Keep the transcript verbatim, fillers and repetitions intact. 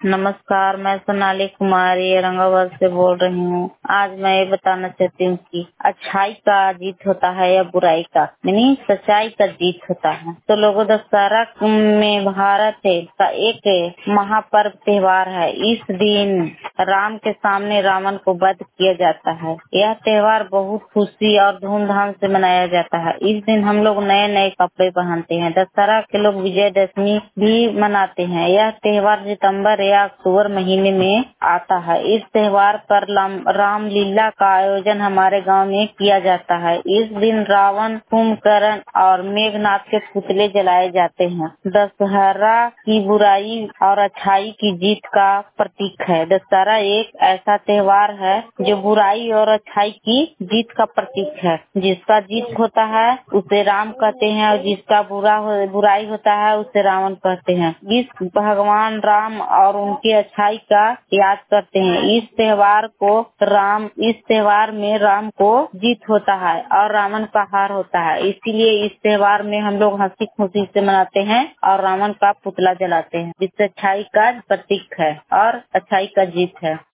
नमस्कार, मैं सोनाली कुमारी औरंगाबाद से बोल रही हूँ। आज मैं ये बताना चाहती हूँ कि अच्छाई का जीत होता है या बुराई का, यानी सच्चाई का जीत होता है। तो लोगों, दशहरा में भारत का एक महापर्व त्योहार है। इस दिन राम के सामने रावण को वध किया जाता है। यह त्योहार बहुत खुशी और धूमधाम से मनाया जाता है। इस दिन हम लोग नए नए कपड़े पहनते हैं। दशहरा के लोग विजयदशमी भी मनाते हैं। यह त्योहार सितंबर या अक्टूबर महीने में आता है। इस त्योहार पर रामलीला का आयोजन हमारे गांव में किया जाता है। इस दिन रावण, कुंभकर्ण और मेघनाथ के पुतले जलाए जाते हैं। दशहरा की बुराई और अच्छाई की जीत का प्रतीक है। दशहरा एक ऐसा त्योहार है जो बुराई और अच्छाई की जीत का प्रतीक है। जिसका जीत होता है उसे राम कहते हैं और जिसका बुरा हो, बुराई होता है उसे रावण कहते हैं। इस भगवान राम और उनकी अच्छाई का याद करते हैं। इस त्योहार को राम इस त्योहार में राम को जीत होता है और रावण का हार होता है। इसीलिए इस त्योहार में हम लोग हंसी खुशी से मनाते हैं और रावण का पुतला जलाते हैं, जिससे अच्छाई का प्रतीक है और अच्छाई का जीत है।